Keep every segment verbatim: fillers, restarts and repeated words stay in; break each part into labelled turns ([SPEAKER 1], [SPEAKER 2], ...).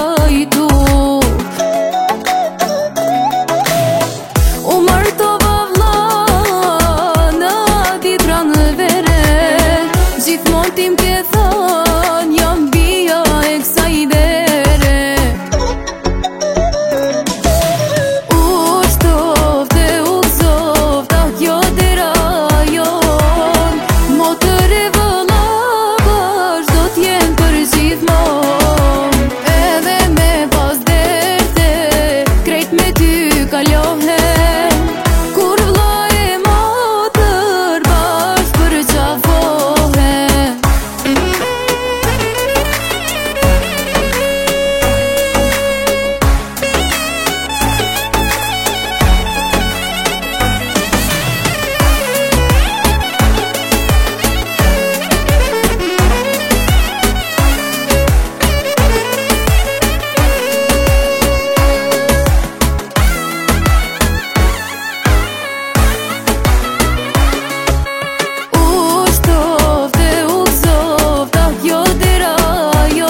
[SPEAKER 1] trajtu. U martova vlla në ditra në vere, gjithmon tim ke thon jam bia e kësaj dere. U shtof dhe u gëzof ta kjo dera jon, motër e vëlla vazhdo t'jen për gjithmon. Edhe me pas derte krejt me ty kalohen, kur vlla e motër bashk për qafohen.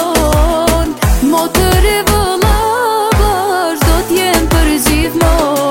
[SPEAKER 1] Motër e vëlla vazhdo t'jen për gjithmon.